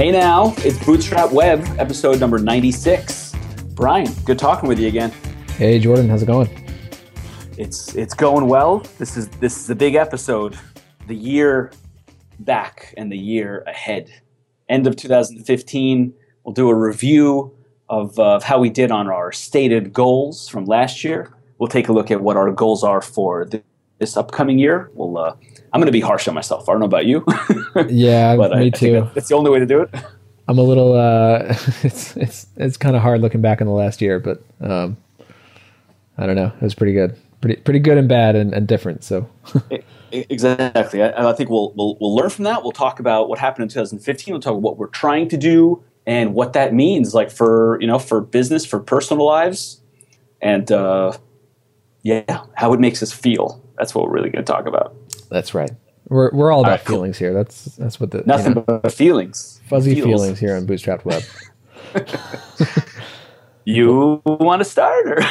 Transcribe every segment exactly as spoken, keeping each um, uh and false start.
Hey now, it's Bootstrap Web, episode number ninety-six. Brian, good talking with you again. Hey Jordan, how's it going? It's it's going well. This is this is a big episode. The year back and the year ahead. End of two thousand fifteen, we'll do a review of, uh, of how we did on our stated goals from last year. We'll take a look at what our goals are for th- this upcoming year. We'll uh, I'm going to be harsh on myself. I don't know about you. Yeah, but me I, too. I think that's the only way to do it. I'm a little. Uh, it's it's it's kind of hard looking back on the last year, but um, I don't know. It was pretty good, pretty pretty good and bad and, and different. So exactly, I, I think we'll we'll we'll learn from that. We'll talk about what happened in two thousand fifteen. We'll talk about what we're trying to do and what that means, like for you know for business, for personal lives, and uh, yeah, how it makes us feel. That's what we're really going to talk about. That's right. We're we're all about all right, cool. feelings here. That's that's what the nothing you know, but feelings, fuzzy Feels. feelings here on Bootstrapped Web. You want to start? Or?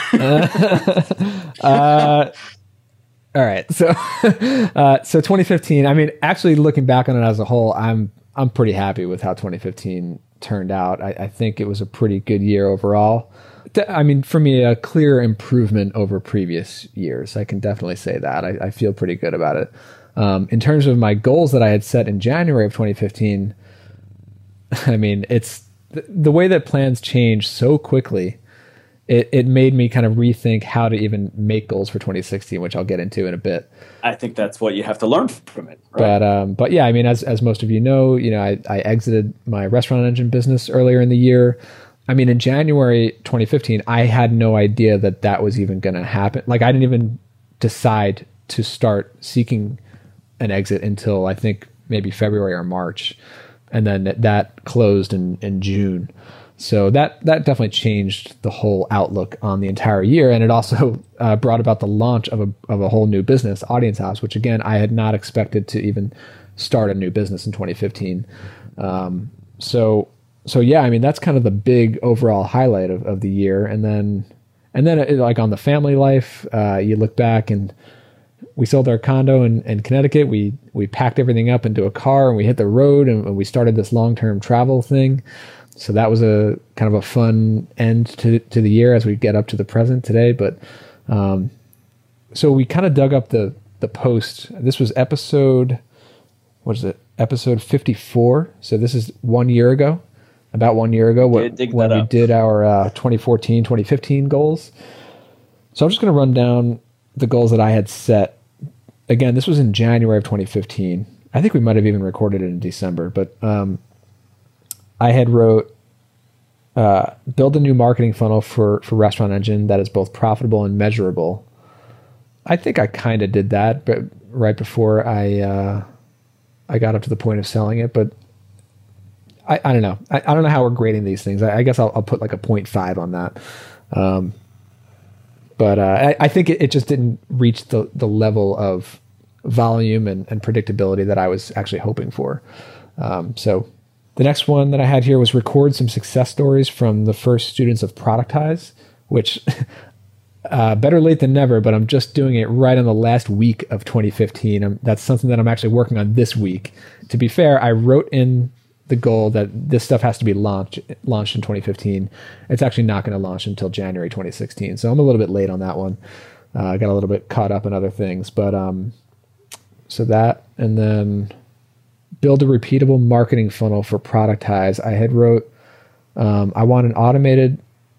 uh, all right. So uh, so twenty fifteen. I mean, actually, looking back on it as a whole, I'm I'm pretty happy with how twenty fifteen turned out. I, I think it was a pretty good year overall. I mean, for me, a clear improvement over previous years. I can definitely say that. I, I feel pretty good about it. Um, in terms of my goals that I had set in January of twenty fifteen, I mean, it's the, the way that plans change so quickly. It, it made me kind of rethink how to even make goals for twenty sixteen, which I'll get into in a bit. I think that's what you have to learn from it. Right? But um, but yeah, I mean, as as most of you know, you know, I, I exited my Restaurant Engine business earlier in the year. I mean, in January twenty fifteen, I had no idea that that was even going to happen. Like, I didn't even decide to start seeking an exit until I think maybe February or March. And then that closed in, in June. So that, that definitely changed the whole outlook on the entire year. And it also uh, brought about the launch of a, of a whole new business, Audience House, which again, I had not expected to even start a new business in twenty fifteen. Um, so So yeah, I mean, that's kind of the big overall highlight of, of the year. And then, and then it, like on the family life, uh, you look back and we sold our condo in, in Connecticut. We, we packed everything up into a car and we hit the road and, and we started this long-term travel thing. So that was a kind of a fun end to, to the year as we get up to the present today. But, um, so we kind of dug up the, the post. This was episode, what is it? Episode fifty-four. So this is one year ago. About one year ago when, when we did our uh, twenty fourteen, twenty fifteen goals. So I'm just going to run down the goals that I had set. Again, this was in January of twenty fifteen. I think we might have even recorded it in December, but um, I had wrote, uh, build a new marketing funnel for, for Restaurant Engine that is both profitable and measurable. I think I kind of did that, but right before I, uh, I got up to the point of selling it, but I, I don't know. I, I don't know how we're grading these things. I, I guess I'll, I'll put like a point five on that. Um, but uh, I, I think it, it just didn't reach the, the level of volume and, and predictability that I was actually hoping for. Um, so the next one that I had here was record some success stories from the first students of Productize, which uh, better late than never, but I'm just doing it right on the last week of twenty fifteen. I'm, that's something that I'm actually working on this week. To be fair, I wrote in the goal that this stuff has to be launched launched in twenty fifteen. It's actually not going to launch until January twenty sixteen. So I'm a little bit late on that one. Uh, I got a little bit caught up in other things, but um, so that, and then build a repeatable marketing funnel for Productize. I had wrote, um, I want an automated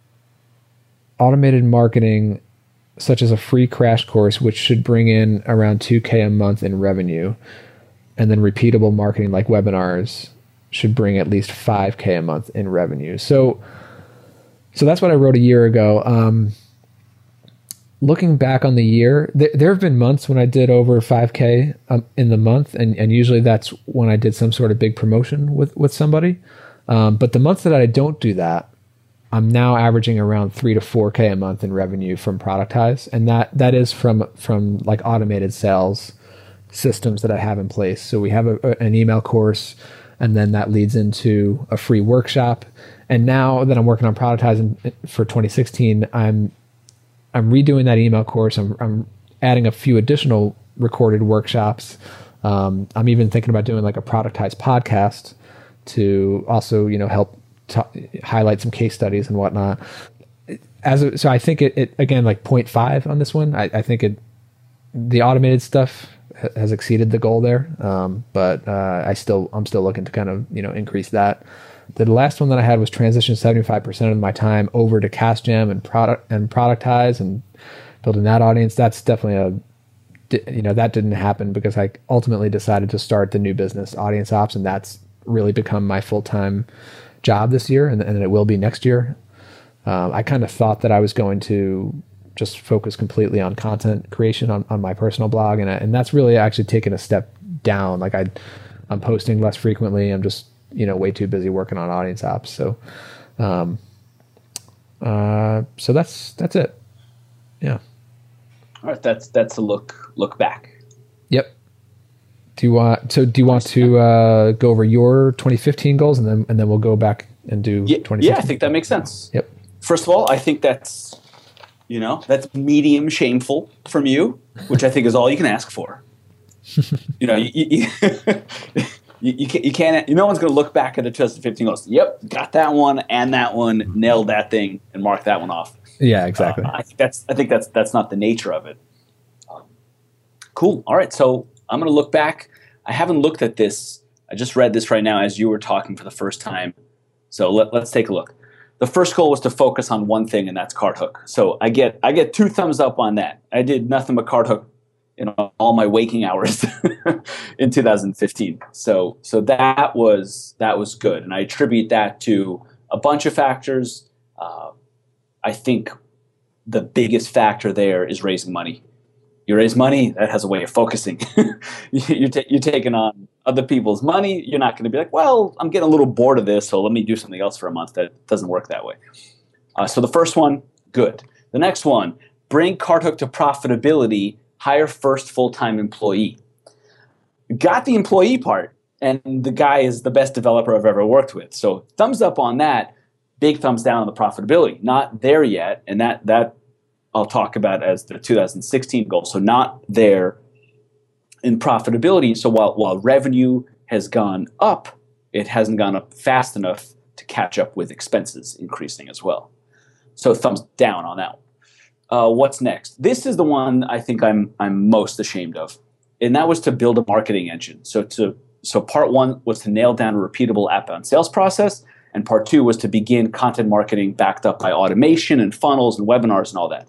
automated marketing such as a free crash course, which should bring in around two K a month in revenue, and then repeatable marketing like webinars should bring at least five K a month in revenue. So, so that's what I wrote a year ago. Um, looking back on the year, th- there have been months when I did over five K um, in the month, and, and usually that's when I did some sort of big promotion with, with somebody. Um, but the months that I don't do that, I'm now averaging around three to four K a month in revenue from Productize. And that, that is from, from like automated sales systems that I have in place. So we have a, a, an email course, and then that leads into a free workshop. And now that I'm working on Productize for twenty sixteen, I'm I'm redoing that email course. I'm, I'm adding a few additional recorded workshops. Um, I'm even thinking about doing like a Productize podcast to also, you know, help t- highlight some case studies and whatnot. As a, so I think it, it again, like zero point five on this one. I, I think it, the automated stuff ha- has exceeded the goal there. Um, but uh, I still, I'm still looking to kind of, you know, increase that. The last one that I had was transition seventy-five percent of my time over to CastJam and product and productize and building that audience. That's definitely a, you know, that didn't happen because I ultimately decided to start the new business, Audience Ops, and that's really become my full-time job this year, and, and it will be next year. Um, I kind of thought that I was going to just focus completely on content creation on, on my personal blog, and I, and that's really actually taken a step down. Like I, I'm posting less frequently. I'm just, you know, way too busy working on Audience Ops. So, um, uh, so that's that's it. Yeah. All right, that's that's a look look back. Yep. Do you want so? Do you want to uh, go over your twenty fifteen goals, and then and then we'll go back and do yeah, twenty sixteen? Yeah, I think that makes sense. Yep. First of all, I think that's, you know, that's medium shameful from you, which I think is all you can ask for. You know, you you, you, you, can't, you can't. No one's going to look back at the twenty fifteen goals. Yep, got that one and that one, nailed that thing, and mark that one off. Yeah, exactly. Uh, I think that's. I think that's that's not the nature of it. Um, cool. All right, so I'm going to look back. I haven't looked at this. I just read this right now as you were talking for the first time. So let, let's take a look. The first goal was to focus on one thing, and that's CartHook. So I get I get two thumbs up on that. I did nothing but CartHook, you know, all my waking hours in two thousand fifteen. So so that was that was good, and I attribute that to a bunch of factors. Uh, I think the biggest factor there is raising money. You raise money, that has a way of focusing. you're, ta- you're taking on other people's money. You're not going to be like, well, I'm getting a little bored of this, so let me do something else for a month. That doesn't work that way. Uh, so the first one, good. The next one, bring CartHook to profitability, hire first full-time employee. Got the employee part, and the guy is the best developer I've ever worked with. So thumbs up on that, big thumbs down on the profitability. Not there yet, and that that I'll talk about as the two thousand sixteen goal. So not there in profitability. So while while revenue has gone up, it hasn't gone up fast enough to catch up with expenses increasing as well. So thumbs down on that one. Uh, what's next? This is the one I think I'm I'm most ashamed of, and that was to build a marketing engine. So to so part one was to nail down a repeatable outbound sales process, and part two was to begin content marketing backed up by automation and funnels and webinars and all that.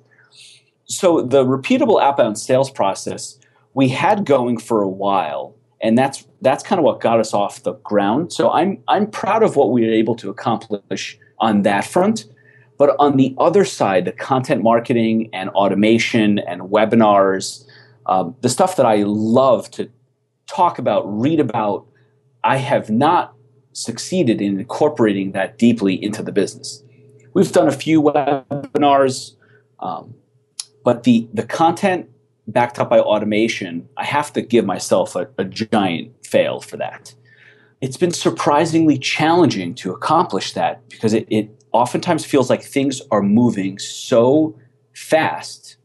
So the repeatable outbound sales process we had going for a while, and that's that's kind of what got us off the ground. So I'm I'm proud of what we were able to accomplish on that front. But on the other side, the content marketing and automation and webinars, um, the stuff that I love to talk about, read about, I have not succeeded in incorporating that deeply into the business. We've done a few webinars. Um, But the, the content backed up by automation, I have to give myself a, a giant fail for that. It's been surprisingly challenging to accomplish that because it, it oftentimes feels like things are moving so fast,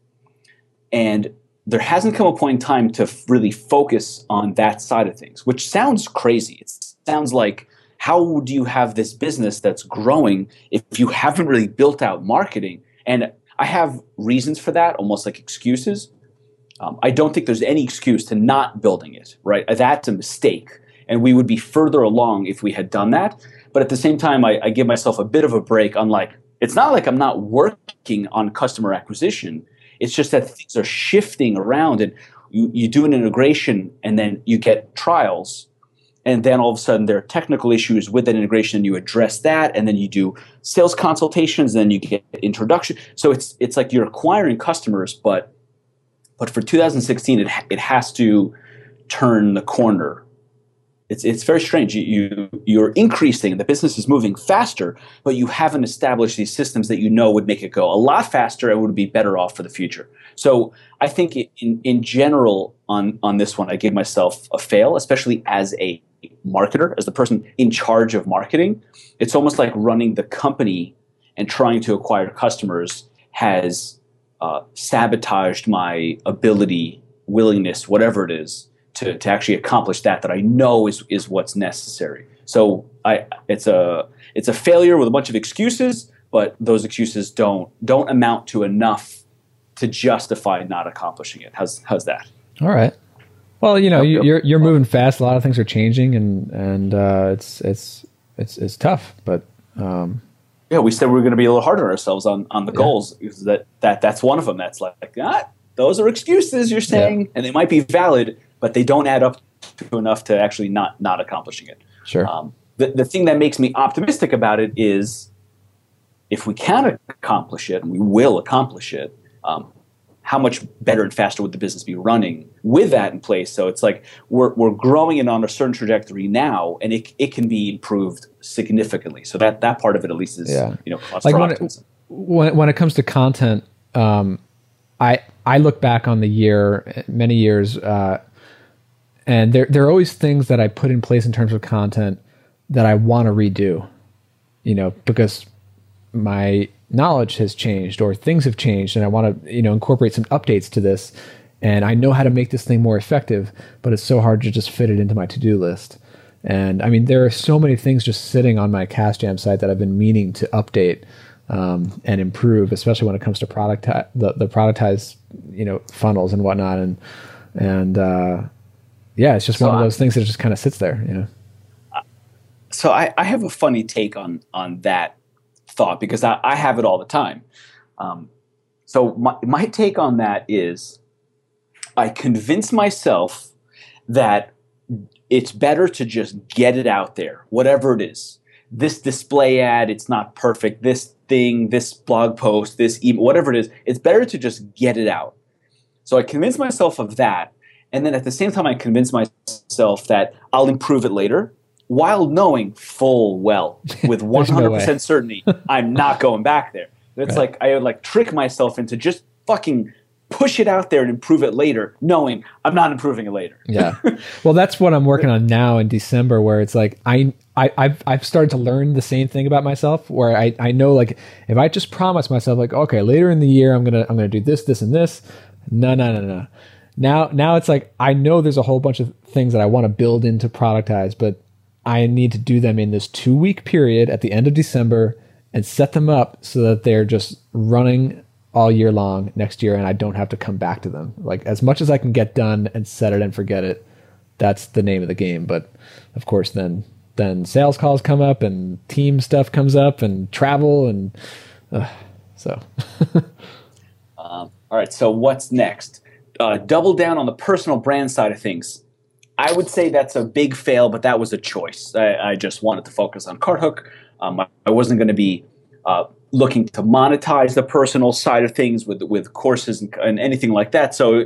and there hasn't come a point in time to really focus on that side of things, which sounds crazy. It sounds like, how do you have this business that's growing if you haven't really built out marketing? And I have reasons for that, almost like excuses. Um, I don't think there's any excuse to not building it, right? That's a mistake, and we would be further along if we had done that. But at the same time, I, I give myself a bit of a break on, like, it's not like I'm not working on customer acquisition. It's just that things are shifting around, and you, you do an integration, and then you get trials. And then all of a sudden there are technical issues with that integration, and you address that, and then you do sales consultations, and then you get introduction. So it's it's like you're acquiring customers, but but for two thousand sixteen, it it has to turn the corner. It's it's very strange. You, you you're increasing, the business is moving faster, but you haven't established these systems that you know would make it go a lot faster and would be better off for the future. So I think in in general on on this one, I gave myself a fail, especially as a marketer, as the person in charge of marketing. It's almost like running the company and trying to acquire customers has uh, sabotaged my ability, willingness, whatever it is, to, to actually accomplish that, that I know is, is what's necessary. So I, it's a it's a failure with a bunch of excuses, but those excuses don't don't amount to enough to justify not accomplishing it. How's how's that? All right. Well, you know, Yep, yep. you're you're moving fast. A lot of things are changing, and and uh, it's it's it's it's tough. But um, Yeah, we said we were going to be a little harder on ourselves on, on the Yeah. goals. Because that that that's one of them. That's like, like ah, those are excuses you're saying, Yeah. and they might be valid, but they don't add up to enough to actually not not accomplishing it. sure. Um, the the thing that makes me optimistic about it is, if we can accomplish it, and we will accomplish it, um, how much better and faster would the business be running with that in place? So it's like we're we're growing it on a certain trajectory now, and it it can be improved significantly. So that that part of it at least is Yeah. you know cause Like for when it, optimism. when when it comes to content, um, I I look back on the year, many years, uh, and there there are always things that I put in place in terms of content that I want to redo, you know, because my knowledge has changed or things have changed, and I want to you know incorporate some updates to this, and I know how to make this thing more effective, but it's so hard to just fit it into my to-do list. And I mean, there are so many things just sitting on my CastJam site that I've been meaning to update um, and improve, especially when it comes to product the the productized you know funnels and whatnot. And and uh, yeah, it's just So one of I- those things that just kind of sits there. You know. So I, I have a funny take on on that thought because I, I have it all the time. Um, so my my take on that is, I convince myself that it's better to just get it out there, whatever it is. This display ad, it's not perfect. This thing, this blog post, this email, whatever it is, it's better to just get it out. So I convince myself of that, and then at the same time, I convince myself that I'll improve it later, while knowing full well, with one hundred percent way. certainty, I'm not going back there. It's Right. like I would like trick myself into just fucking push it out there and improve it later, knowing I'm not improving it later. Yeah. Well, that's what I'm working on now in December, where it's like I, I I've I've started to learn the same thing about myself, where I, I know like if I just promise myself like, okay, later in the year I'm gonna I'm gonna do this, this, and this. No, no, no, no. Now now it's like I know there's a whole bunch of things that I want to build into Productize, but I need to do them in this two week period at the end of December and set them up so that they're just running all year long next year, and I don't have to come back to them. Like as much as I can get done and set it and forget it, that's the name of the game. But of course, then then sales calls come up and team stuff comes up and travel and uh, so. Um, all right, so what's next? Uh, double down on the personal brand side of things. I would say that's a big fail, but that was a choice. I, I just wanted to focus on CartHook. Um, I, I wasn't going to be uh, looking to monetize the personal side of things with with courses and, and anything like that. So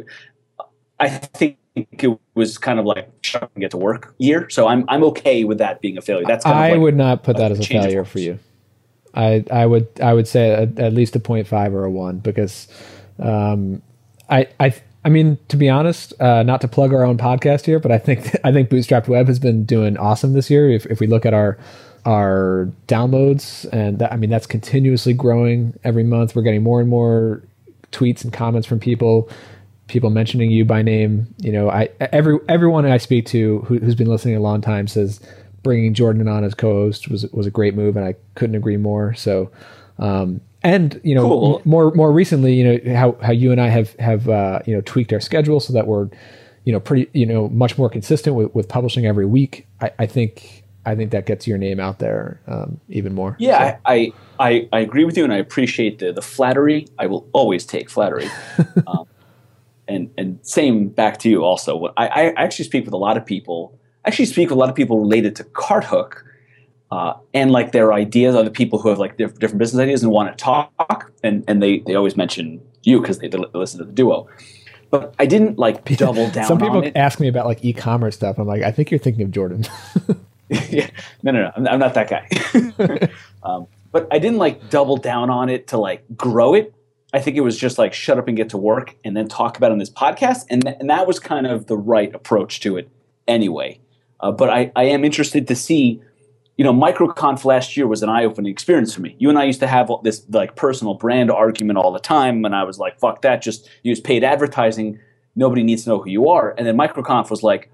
I think it was kind of like shut up and get to work year. So I'm I'm okay with that being a failure. That's kind I of like would not put a that as a change of failure course. for you. I I would I would say at, at least a point five or a one, because um, I I I mean, to be honest, uh, not to plug our own podcast here, but I think I think Bootstrapped Web has been doing awesome this year. If if we look at our our downloads, and that, I mean that's continuously growing every month. We're getting more and more tweets and comments from people, people mentioning you by name. You know, I every everyone I speak to who, who's been listening a long time says bringing Jordan on as co-host was was a great move, and I couldn't agree more. So. Um, And you know, Cool. m- more more recently, you know how, how you and I have have uh, you know tweaked our schedule so that we're you know pretty you know much more consistent with, with publishing every week. I, I think I think that gets your name out there um, even more. Yeah, So, I, I I agree with you, and I appreciate the the flattery. I will always take flattery. um, and and same back to you also. I, I actually speak with a lot of people. I actually speak with a lot of people related to CartHook. Uh, and like their ideas, other people who have like diff- different business ideas and want to talk, and, and they, they always mention you because they, they listen to the duo. But I didn't like double down some people on it. ask me about like e-commerce stuff. I'm like, I think you're thinking of Jordan. yeah, no, no, no, I'm, I'm not that guy. um, but I didn't like double down on it to like grow it. I think it was just like shut up and get to work, and then talk about it on this podcast, and th- and that was kind of the right approach to it anyway. Uh, but I, I am interested to see. You know, MicroConf last year was an eye-opening experience for me. You and I used to have this like personal brand argument all the time, and I was like, "Fuck that! Just use paid advertising. Nobody needs to know who you are." And then MicroConf was like,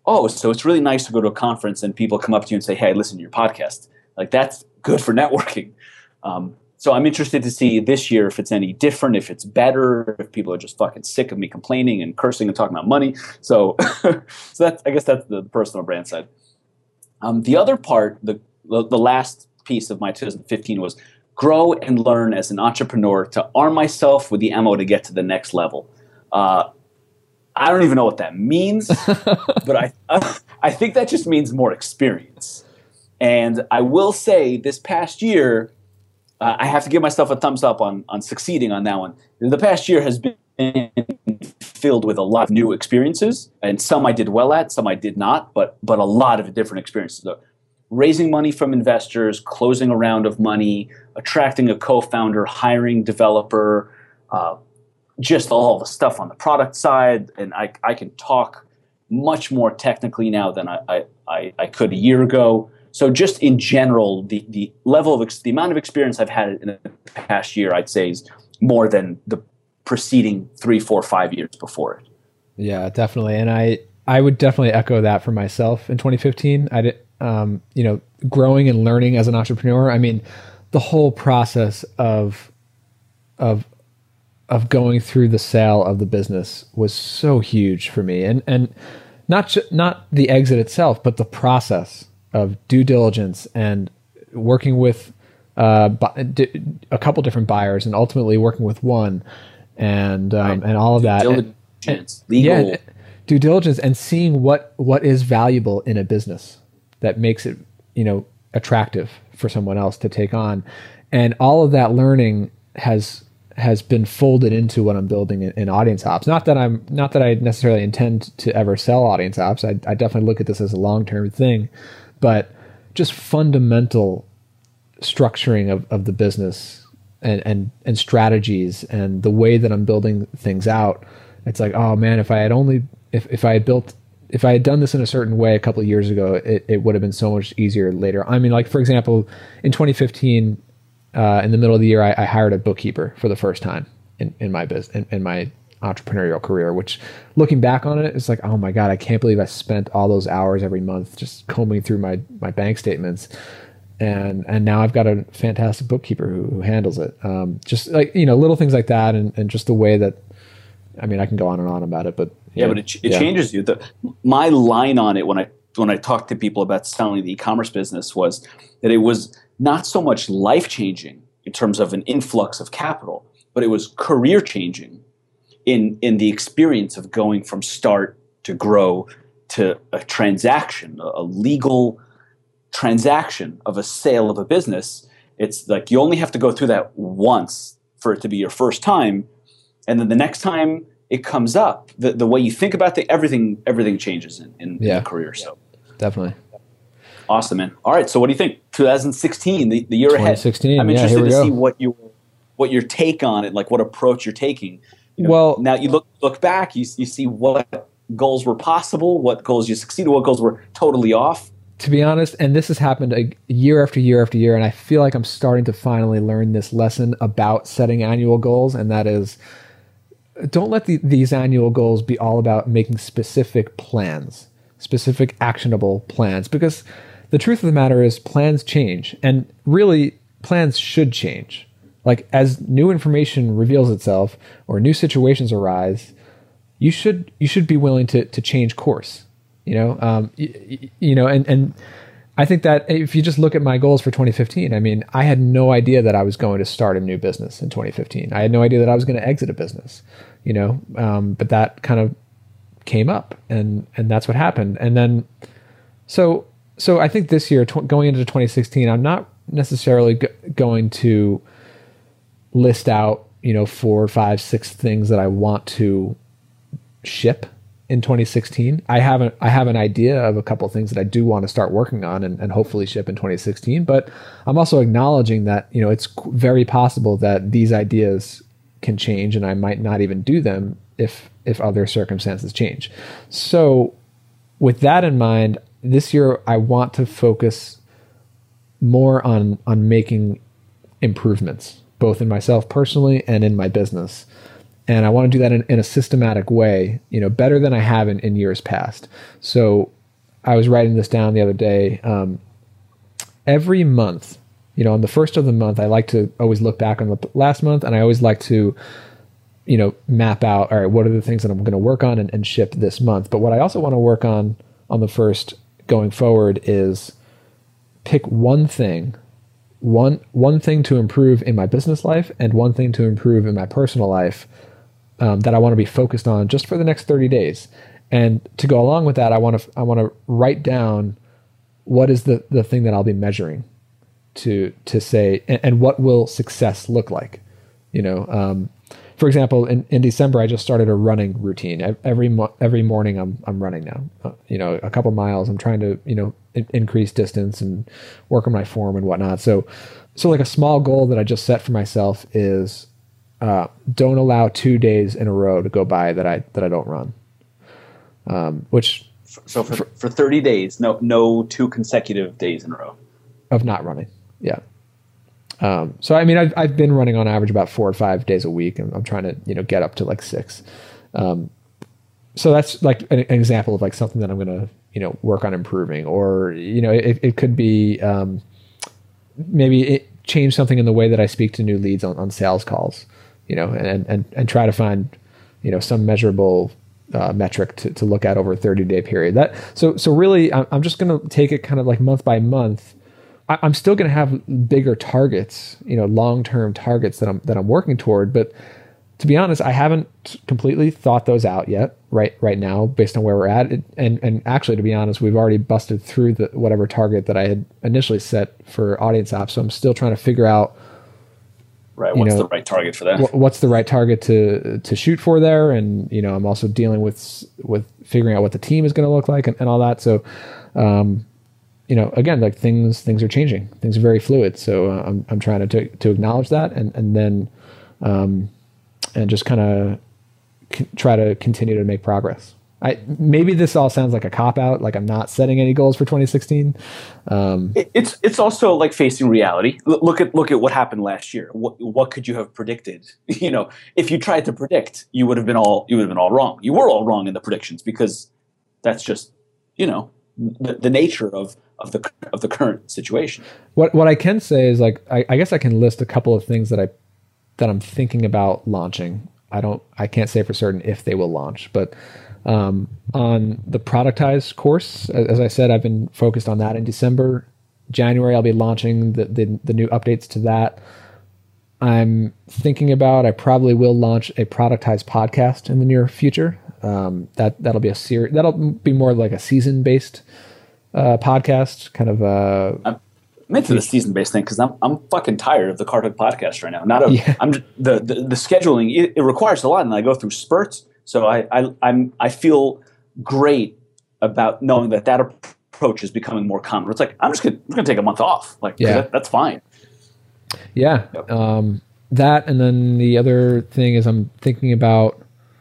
oh, so it's really nice to go to a conference and people come up to you and say, hey, I listen to your podcast. Like, that's good for networking. Um, so I'm interested to see this year if it's any different, if it's better, if people are just fucking sick of me complaining and cursing and talking about money. So, so that's, I guess that's the personal brand side. Um, the other part, the, the the last piece of my two thousand fifteen was grow and learn as an entrepreneur to arm myself with the ammo to get to the next level. Uh, I don't even know what that means, but I I think that just means more experience. And I will say this past year, uh, I have to give myself a thumbs up on on succeeding on that one. The past year has been filled with a lot of new experiences, and some I did well at, some I did not, but but a lot of different experiences. So, raising money from investors, closing a round of money, attracting a co-founder, hiring developer, uh, just all the stuff on the product side. And I, I can talk much more technically now than I, I, I could a year ago. So just in general, the, the level of ex- the amount of experience I've had in the past year, I'd say, is more than the preceding three, four, five years before it. Yeah, definitely. And I, I would definitely echo that for myself in twenty fifteen. I did, um, you know, growing and learning as an entrepreneur. I mean, the whole process of, of, of going through the sale of the business was so huge for me. And, and not, ju- not the exit itself, but the process of due diligence and working with, uh, a couple different buyers and ultimately working with one and, um, right. and all of due that. Diligence, and, legal. Yeah, due diligence and seeing what, what is valuable in a business that makes it, you know, attractive for someone else to take on. And all of that learning has, has been folded into what I'm building in, in Audience Ops. Not that I'm, not that I necessarily intend to ever sell Audience Ops. I, I definitely look at this as a long-term thing, but just fundamental structuring of, of the business and, and, and strategies and the way that I'm building things out. It's like, oh man, if I had only, if, if I had built, if I had done this in a certain way a couple of years ago, it, it would have been so much easier later. I mean, like for example, in twenty fifteen, uh, in the middle of the year, I, I hired a bookkeeper for the first time in, in my business, in, in my entrepreneurial career, which looking back on it, it's like, oh my God, I can't believe I spent all those hours every month just combing through my, my bank statements. And, and now I've got a fantastic bookkeeper who, who handles it. Um, just like, you know, little things like that. And, and just the way that, I mean, I can go on and on about it, but yeah, know, but it, it yeah. changes you. The, my line on it when I, when I talked to people about selling the e-commerce business was that it was not so much life-changing in terms of an influx of capital, but it was career-changing in in the experience of going from start to grow to a transaction, a, a legal transaction of a sale of a business. It's like you only have to go through that once for it to be your first time, and then the next time it comes up, the, the way you think about the everything everything changes in, in, yeah. in the career. So definitely. Awesome, man. All right, so what do you think? twenty sixteen, the, the year ahead. twenty sixteen, I'm yeah, interested here we to go. see what you what your take on it, like what approach you're taking. You know, well, now you look look back, you you see what goals were possible, what goals you succeeded, what goals were totally off. To be honest, and this has happened a year after year after year, and I feel like I'm starting to finally learn this lesson about setting annual goals, and that is, don't let the, these annual goals be all about making specific plans, specific actionable plans, because the truth of the matter is plans change, and really plans should change. Like as new information reveals itself or new situations arise, you should you should be willing to to change course. You know, um, you, you know, and and I think that if you just look at my goals for twenty fifteen, I mean, I had no idea that I was going to start a new business in twenty fifteen. I had no idea that I was going to exit a business. You know, um, but that kind of came up, and and that's what happened. And then, so so I think this year, tw- going into twenty sixteen, I'm not necessarily g- going to list out, you know, four, five, six things that I want to ship in twenty sixteen. I have an, I have an idea of a couple of things that I do want to start working on and, and hopefully ship in twenty sixteen. But I'm also acknowledging that, you know, it's very possible that these ideas can change and I might not even do them if, if other circumstances change. So with that in mind, this year I want to focus more on, on making improvements, both in myself personally and in my business. and I want to do that in, in a systematic way, you know, better than I have in, in years past. So I was writing this down the other day. Um, every month, you know, on the first of the month, I like to always look back on the last month, and I always like to, you know, map out, all right, what are the things that I'm going to work on and, and ship this month? But what I also want to work on on the first going forward is pick one thing, one one thing to improve in my business life and one thing to improve in my personal life um, that I want to be focused on just for the next thirty days. And to go along with that, I want to I want to write down what is the, the thing that I'll be measuring to to say, and, and what will success look like, you know. Um, For example, in, in December, I just started a running routine. Every mo- every morning, I'm I'm running now. Uh, you know, a couple miles. I'm trying to you know in- increase distance and work on my form and whatnot. So, so like a small goal that I just set for myself is uh, don't allow two days in a row to go by that I that I don't run. Um, which so for, for for thirty days, no no two consecutive days in a row of not running. Yeah. Um, so, I mean, I've, I've been running on average about four or five days a week, and I'm trying to, you know, get up to like six. Um, so that's like an, an example of like something that I'm going to, you know, work on improving, or, you know, it, it could be, um, maybe it change something in the way that I speak to new leads on, on sales calls, you know, and, and, and try to find, you know, some measurable, uh, metric to, to look at over a thirty day period. That, so, so really I'm, I'm just going to take it kind of like month by month. I'm still going to have bigger targets, you know, long-term targets that I'm that I'm working toward. But to be honest, I haven't completely thought those out yet. Right, right now, based on where we're at, it, and and actually, to be honest, we've already busted through the whatever target that I had initially set for Audience Ops. So I'm still trying to figure out, right, what's know, the right target for that? Wh- what's the right target to to shoot for there? And you know, I'm also dealing with with figuring out what the team is going to look like and, and all that. So. Um, You know, again, like things things are changing. Things are very fluid. So uh, I'm I'm trying to to acknowledge that, and and then, um, and just kind of c- try to continue to make progress. I maybe this all sounds like a cop out, like I'm not setting any goals for twenty sixteen. Um, it, it's it's also like facing reality. L- look at look at what happened last year. What what could you have predicted? You know, if you tried to predict, you would have been all you would have been all wrong. You were all wrong in the predictions because that's just you know the, the nature of. of the of the current situation. What what I can say is like I, I guess I can list a couple of things that I that I'm thinking about launching. I don't I can't say for certain if they will launch, but um, on the productized course, as I said, I've been focused on that in December. January, I'll be launching the the, the new updates to that. I'm thinking about I probably will launch a productized podcast in the near future. Um, that that'll be a series. That'll be more like a season based. Uh, podcast, kind of. Uh, I'm into the season-based thing because I'm I'm fucking tired of the Cardhook podcast right now. Not of yeah. I'm just, the, the the scheduling. It, it requires a lot, and I go through spurts. So I I I'm I feel great about knowing that that approach is becoming more common. It's like I'm just gonna I'm gonna take a month off. Like yeah, that, that's fine. Yeah, yep. um, that and then the other thing is I'm thinking about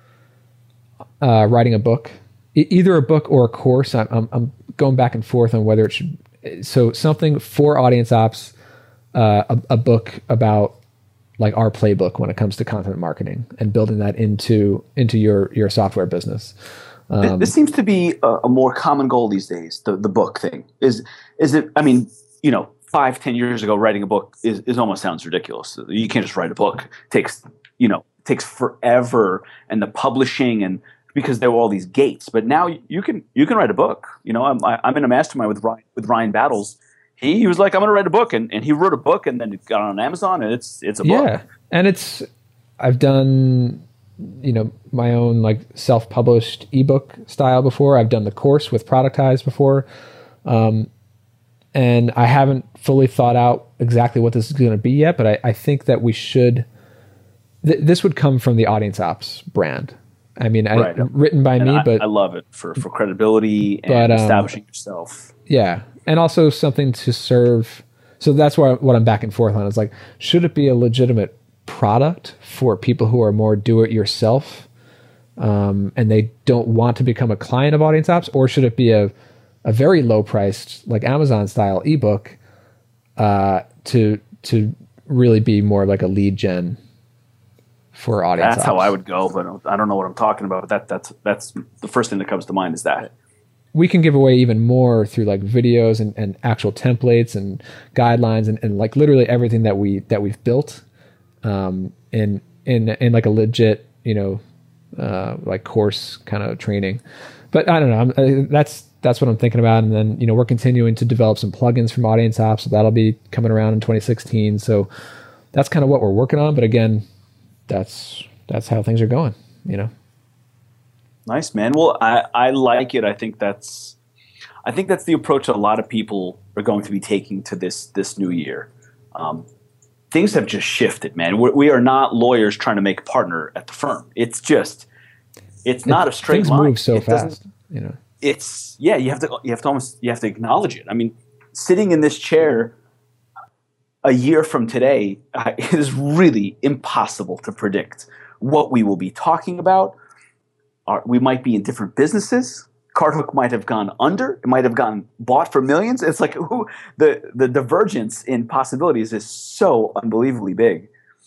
uh, writing a book, e- either a book or a course. I'm, I'm I'm going back and forth on whether it should. So something for Audience Ops, uh, a, a book about like our playbook when it comes to content marketing and building that into into your your software business. Um, this seems to be a, a more common goal these days. The the book thing is is it? I mean, you know, five ten years ago, writing a book is, is almost sounds ridiculous. You can't just write a book. It takes you know it takes forever, and the publishing and because there were all these gates. But now you can you can write a book. You know, I'm I'm in a mastermind with Ryan with Ryan Battles. He, he was like, I'm going to write a book, and, and he wrote a book, and then it got on Amazon, and it's it's a book. Yeah, and it's I've done you know my own like self-published ebook style before. I've done the course with Productize before, um, and I haven't fully thought out exactly what this is going to be yet. But I, I think that we should. Th- this would come from the Audience Ops brand. I mean, right. I, written by and me, I, but I love it for, for credibility and but, um, establishing yourself. Yeah, and also something to serve. So that's why what I'm back and forth on is like, should it be a legitimate product for people who are more do-it-yourself, um, and they don't want to become a client of Audience Ops, or should it be a a very low-priced, like Amazon-style ebook, uh, to to really be more like a lead gen for audience That's ops. how I would go, but I don't know what I'm talking about. But that that's that's the first thing that comes to mind is that. We can give away even more through like videos and, and actual templates and guidelines and, and like literally everything that we that we've built um, in in in like a legit, you know, uh, like course kind of training. But I don't know. I'm, I, that's that's what I'm thinking about. And then, you know, we're continuing to develop some plugins from Audience Ops, so that'll be coming around in twenty sixteen. So that's kind of what we're working on. But again, that's that's how things are going, you know. Nice, man. Well, I, I like it. I think that's I think that's the approach that a lot of people are going to be taking to this this new year. Um, things have just shifted, man. We're, we are not lawyers trying to make a partner at the firm. It's just it's not a straight things line. Things move so it fast, you know. It's yeah. You have to you have to almost you have to acknowledge it. I mean, sitting in this chair a year from today, uh, it is really impossible to predict what we will be talking about. Our, we might be in different businesses. CardHook might have gone under. It might have gotten bought for millions. It's like ooh, the the divergence in possibilities is so unbelievably big.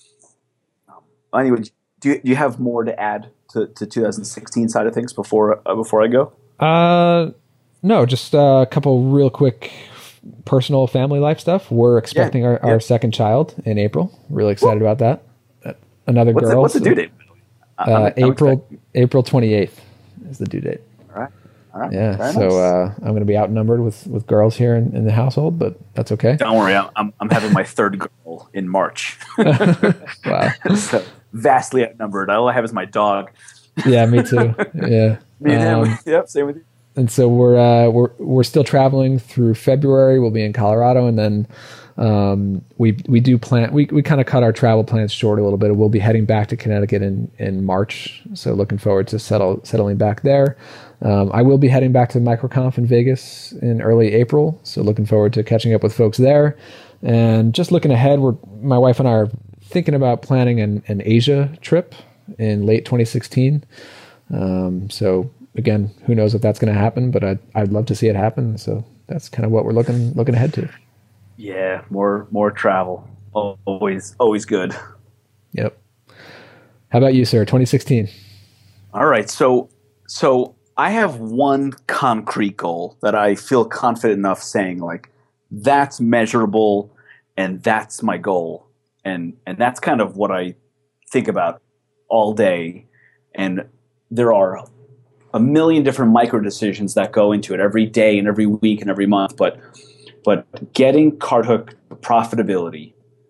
Um, anyway, do you, do you have more to add to, to two thousand sixteen side of things before uh, before I go? Uh, no, just uh, a couple real quick personal family life stuff. We're expecting yeah, our, yeah. our second child in April. Really excited about that. Uh, another what's girl. The, what's the so, due date? Uh, I'm, I'm April expecting. April twenty-eighth is the due date. All right. All right. Yeah. Very so nice. uh, I'm going to be outnumbered with, with girls here in, in the household, but that's okay. Don't worry. I'm I'm having my third girl in March. Wow. So vastly outnumbered. All I have is my dog. Yeah, me too. Yeah. Me and Um, him. Yep. Same with you. And so we're uh, we're we're still traveling through February. We'll be in Colorado, and then um, we we do plan. We we kind of cut our travel plans short a little bit. We'll be heading back to Connecticut in, in March. So looking forward to settle settling back there. Um, I will be heading back to MicroConf in Vegas in early April. So looking forward to catching up with folks there. And just looking ahead, we're my wife and I are thinking about planning an, an Asia trip in late twenty sixteen. Um, so. Again, who knows if that's going to happen, but I'd, I'd love to see it happen. So that's kind of what we're looking looking ahead to. Yeah, more more travel. Always always good. Yep. How about you, sir? twenty sixteen. All right. So so I have one concrete goal that I feel confident enough saying like that's measurable and that's my goal. And and that's kind of what I think about all day. And there are a million different micro decisions that go into it every day and every week and every month. But but getting CardHook profitability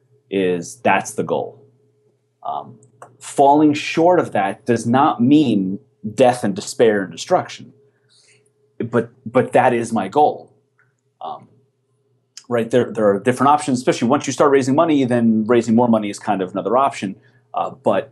is that's the goal. Um, falling short of that does not mean death and despair and destruction. But but that is my goal. Um, right there, there are different options. Especially once you start raising money, then raising more money is kind of another option. Uh, but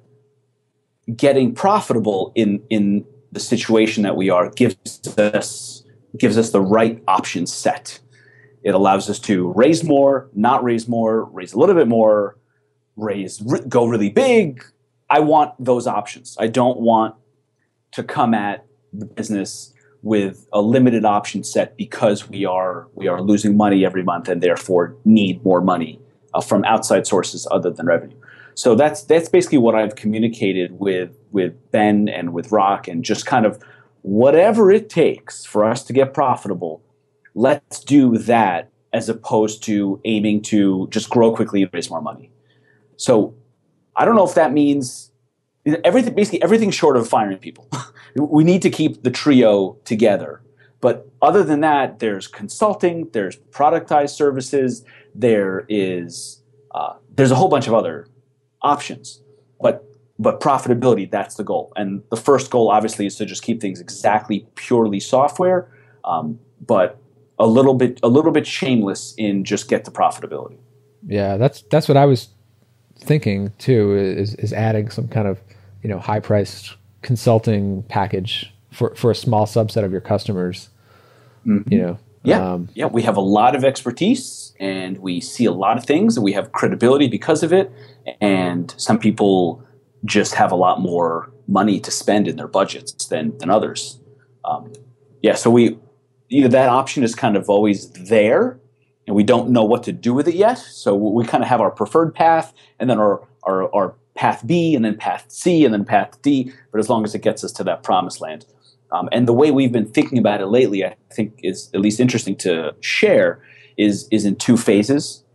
getting profitable in in the situation that we are gives us gives us the right option set. It allows us to raise more, not raise more, raise a little bit more, raise go really big. I want those options. I don't want to come at the business with a limited option set because we are we are losing money every month and therefore need more money uh, from outside sources other than revenue. So that's that's basically what I've communicated with with Ben and with Rock, and just kind of whatever it takes for us to get profitable, let's do that as opposed to aiming to just grow quickly and raise more money. So I don't know if that means everything, basically everything short of firing people. We need to keep the trio together. But other than that, there's consulting, there's productized services, there is uh, there's a whole bunch of other options, but but profitability, that's the goal. And the first goal obviously is to just keep things exactly purely software, um, but a little bit a little bit shameless in just get to profitability. Yeah, that's that's what I was thinking too, is is adding some kind of, you know, high priced consulting package for, for a small subset of your customers. Mm-hmm. You know. Yeah. Um, yeah, we have a lot of expertise and we see a lot of things and we have credibility because of it. And some people just have a lot more money to spend in their budgets than, than others. Um, yeah, so we, you know, that option is kind of always there and we don't know what to do with it yet. So we kind of have our preferred path and then our, our, our path B and then path C and then path D, but as long as it gets us to that promised land. Um, and the way we've been thinking about it lately, I think is at least interesting to share, is, is in two phases.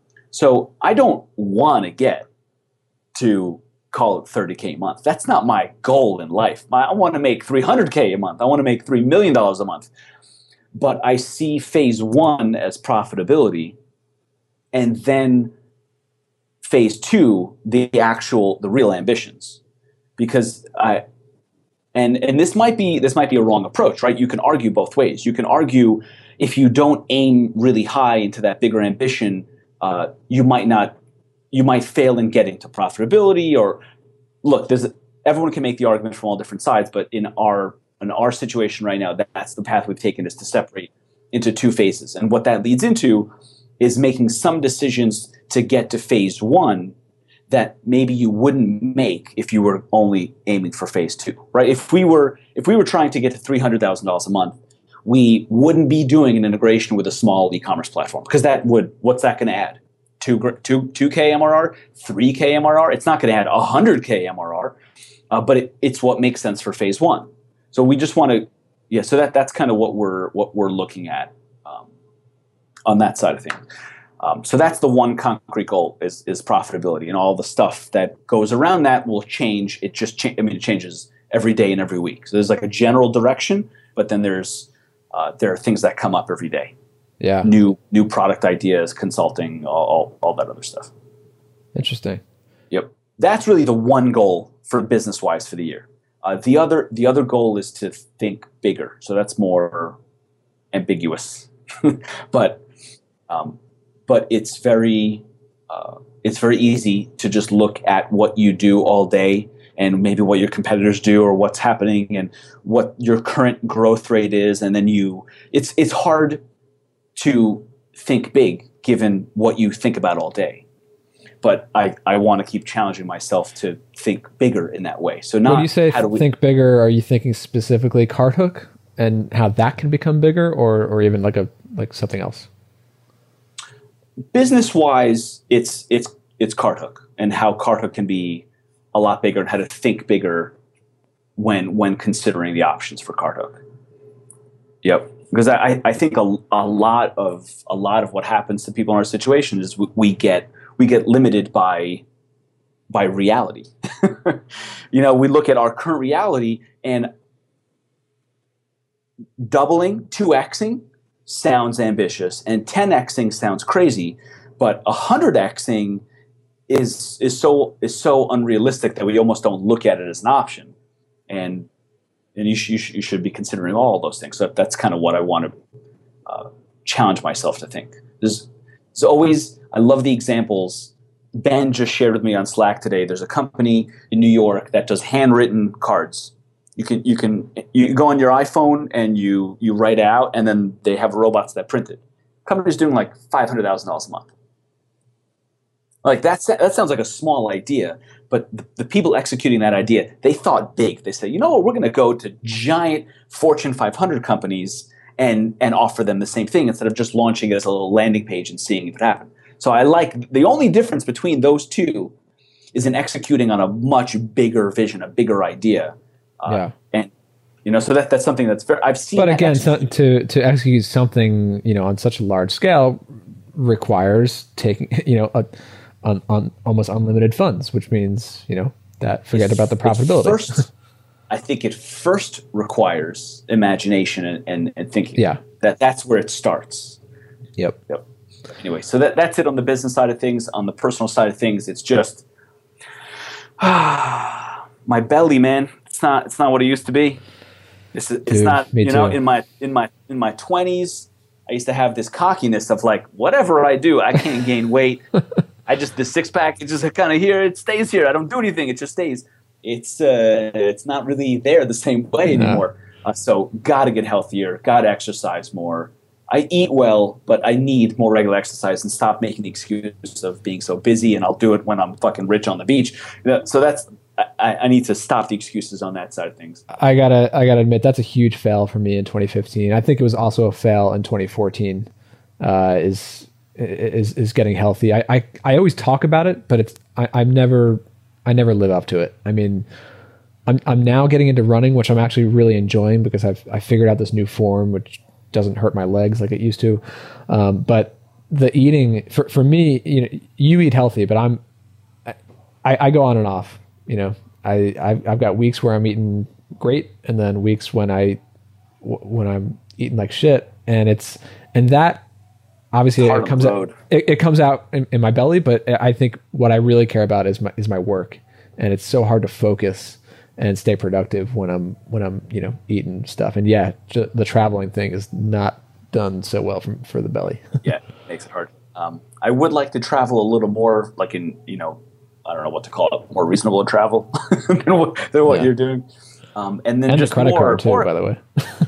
So I don't want to get to, call it thirty K a month. That's not my goal in life. My, I want to make three hundred K a month. I want to make three million dollars a month. But I see phase one as profitability, and then phase two, the actual, the real ambitions. Because I, and and this might be this might be a wrong approach, right? You can argue both ways. You can argue if you don't aim really high into that bigger ambition, uh, you might not, you might fail in getting to profitability. Or look, there's everyone can make the argument from all different sides, but in our in our situation right now, that's the path we've taken, is to separate into two phases. And what that leads into is making some decisions to get to phase one that maybe you wouldn't make if you were only aiming for phase two, right? If we were if we were trying to get to three hundred thousand dollars a month, we wouldn't be doing an integration with a small e-commerce platform, because that would, what's that going to add? Two, two, two K M R R, three K M R R? It's not going to add one hundred K M R R, uh, but it, it's what makes sense for phase one. So we just want to, yeah. So that that's kind of what we're what we're looking at um, on that side of things. Um, so that's the one concrete goal, is is profitability, and all the stuff that goes around that will change. It just cha- I mean, it changes every day and every week. So there's like a general direction, but then there's uh, there are things that come up every day. Yeah, new new product ideas, consulting, all all, all that other stuff. Interesting. Yep, that's really the one goal for business wise for the year. Uh, the other the other goal is to think bigger. So that's more ambiguous, but. Um, But it's very, uh, it's very easy to just look at what you do all day, and maybe what your competitors do, or what's happening, and what your current growth rate is, and then you. It's it's hard to think big given what you think about all day. But I, I want to keep challenging myself to think bigger in that way. So not when you say how do we, think bigger, are you thinking specifically CartHook and how that can become bigger, or or even like a like something else? Business-wise, it's it's it's CartHook, and how CartHook can be a lot bigger, and how to think bigger when when considering the options for CartHook. Yep, because I, I think a, a lot of a lot of what happens to people in our situation is we, we get we get limited by by reality. You know, we look at our current reality, and doubling, two Xing sounds ambitious, and ten Xing sounds crazy, but one hundred Xing is is so is so unrealistic that we almost don't look at it as an option. And and you, sh- you, sh- you should be considering all of those things. So that's kind of what I want to uh, challenge myself to think. There's, there's always, I love the examples. Ben just shared with me on Slack today. There's a company in New York that does handwritten cards. You can you can you go on your iPhone and you you write out, and then they have robots that print it. Company's doing like five hundred thousand dollars a month. Like that's that sounds like a small idea, but the, the people executing that idea, they thought big. They say, you know what, we're going to go to giant Fortune five hundred companies and and offer them the same thing, instead of just launching it as a little landing page and seeing if it happens. So I like the only difference between those two is in executing on a much bigger vision, a bigger idea. Uh, yeah, and you know, so that that's something that's very. I've seen. But again, so, execute. to to execute something, you know, on such a large scale requires taking, you know, a, on on almost unlimited funds, which means, you know, that forget It, about the profitability. First, I think it first requires imagination and, and, and thinking. Yeah, that that's where it starts. Yep. Yep. Anyway, so that that's it on the business side of things. On the personal side of things, it's just my belly, man. It's not. It's not what it used to be. It's. It's Dude, not. me You know, too. in my in my in my twenties, I used to have this cockiness of like, whatever I do, I can't gain weight. I just the six pack. It's just kind of here. It stays here. I don't do anything. It just stays. It's. Uh, it's not really there the same way No. anymore. Uh, so, gotta get healthier. Gotta exercise more. I eat well, but I need more regular exercise, and stop making the excuse of being so busy, and I'll do it when I'm fucking rich on the beach. You know, so that's I, I need to stop the excuses on that side of things. I gotta I gotta admit that's a huge fail for me in twenty fifteen. I think it was also a fail in twenty fourteen. Uh, is is is getting healthy. I, I I always talk about it, but it's I, I'm never I never live up to it. I mean, I'm I'm now getting into running, which I'm actually really enjoying because I've I figured out this new form which doesn't hurt my legs like it used to. Um, but the eating for for me, you know, you eat healthy, but I'm I, I go on and off. You know, I I've, I've got weeks where I'm eating great, and then weeks when I when I'm eating like shit, and it's and that obviously it comes out it, it comes out in, in my belly. But I think what I really care about is my is my work, and it's so hard to focus and stay productive when I'm when I'm you know eating stuff. And yeah, j- the traveling thing is not done so well for for the belly. Yeah, it makes it hard. Um, I would like to travel a little more, like in you know I don't know what to call it, more reasonable travel than what, than what yeah. you're doing. Um, and then and just the credit more, card too, more, by the way.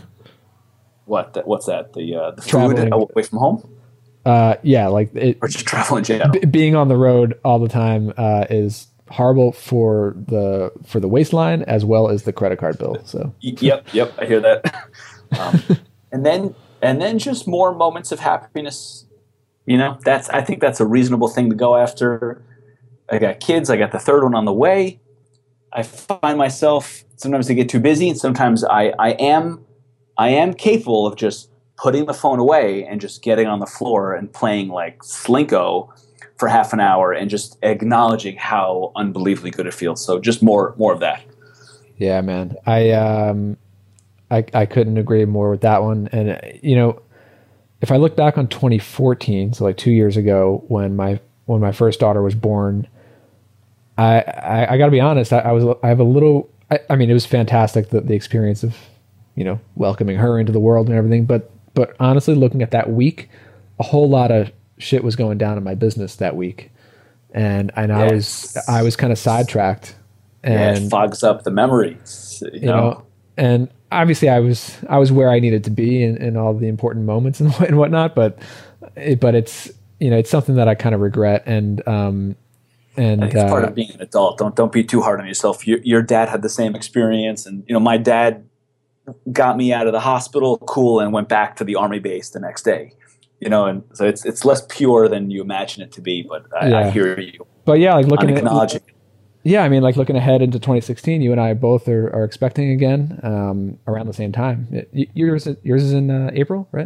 what? That, what's that? The uh, the Traveling. food away from home? Uh, yeah, like it, or just travel in general. B- being on the road all the time uh, is horrible for the for the waistline as well as the credit card bill. So yep, yep, I hear that. Um, and then and then just more moments of happiness. You know, that's I think that's a reasonable thing to go after. I got kids. I got the third one on the way. I find myself sometimes I get too busy, and sometimes I, I am I am capable of just putting the phone away and just getting on the floor and playing like Slinko for half an hour and just acknowledging how unbelievably good it feels. So just more more of that. Yeah, man. I um I I couldn't agree more with that one. And you know, if I look back on twenty fourteen, so like two years ago when my when my first daughter was born, I, I, I got to be honest. I, I was I have a little. I, I mean, it was fantastic the the experience of, you know, welcoming her into the world and everything. But but honestly, looking at that week, a whole lot of shit was going down in my business that week, and and yes. I was I was kind of sidetracked. And yeah, it fogs up the memories. You, you know? know, and obviously I was I was where I needed to be in, in all the important moments and and whatnot. But it, but it's you know it's something that I kind of regret. And um. And I think it's uh, part of being an adult. Don't don't be too hard on yourself. Your, your dad had the same experience, and you know my dad got me out of the hospital, cool, and went back to the army base the next day. You know, and so it's it's less pure than you imagine it to be. But I, yeah. I hear you. But yeah, like looking acknowledging. At, yeah, I mean, like looking ahead into twenty sixteen, you and I both are, are expecting again um, around the same time. It, yours yours is in uh, April, right?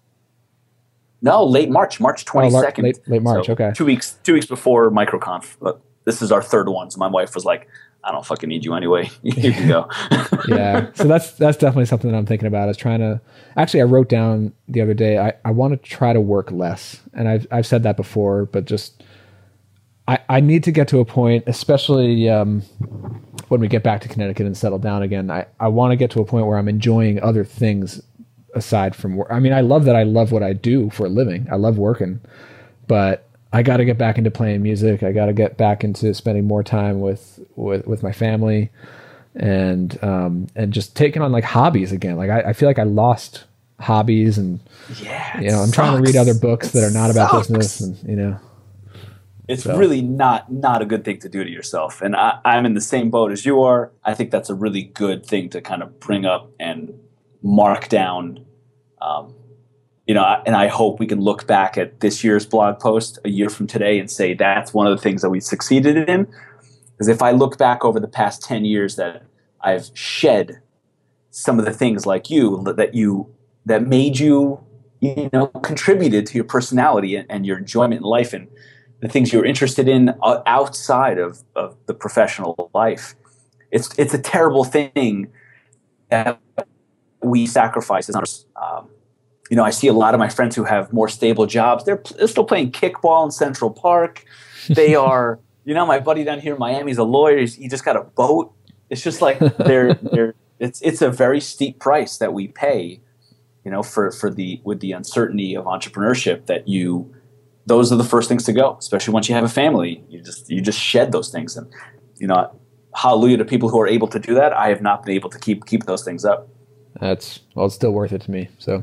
No, late March, March twenty-second. Oh, late, late March, so okay. Two weeks two weeks before MicroConf. But this is our third one. So my wife was like, I don't fucking need you anyway. You can go. Yeah. So that's that's definitely something that I'm thinking about is trying to actually I wrote down the other day, I, I want to try to work less. And I've I've said that before, but just I, I need to get to a point, especially um, when we get back to Connecticut and settle down again. I, I want to get to a point where I'm enjoying other things aside from work. I mean, I love that I love what I do for a living. I love working, but I got to get back into playing music. I got to get back into spending more time with, with, with my family and, um, and just taking on like hobbies again. Like I, I feel like I lost hobbies and, yeah, you know, I'm sucks. trying to read other books it that are not sucks. about business and, you know, it's so. really not, not a good thing to do to yourself. And I, I'm in the same boat as you are. I think that's a really good thing to kind of bring up and mark down, um, you know, and I hope we can look back at this year's blog post a year from today and say that's one of the things that we succeeded in. Because if I look back over the past ten years that I've shed some of the things like you that you that made you, you know, contributed to your personality and, and your enjoyment in life and the things you're interested in outside of, of the professional life. It's it's a terrible thing that we sacrifice as others. Um, you know, I see a lot of my friends who have more stable jobs. They're, they're still playing kickball in Central Park. They are, you know, my buddy down here in Miami is a lawyer. He's, he just got a boat. It's just like they're they're. It's it's a very steep price that we pay, you know, for for the with the uncertainty of entrepreneurship. That you, those are the first things to go, especially once you have a family. You just you just shed those things, and you know, hallelujah to people who are able to do that. I have not been able to keep keep those things up. That's well, it's still worth it to me. So,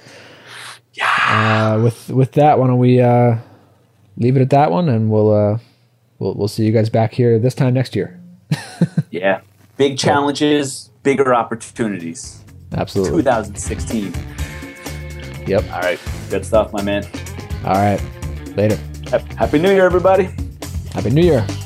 yeah. Uh, with with that, why don't we uh, leave it at that one, and we'll uh, we'll we'll see you guys back here this time next year. Yeah, big challenges, bigger opportunities. Absolutely. twenty sixteen. Yep. All right, good stuff, my man. All right, later. Happy New Year, everybody. Happy New Year.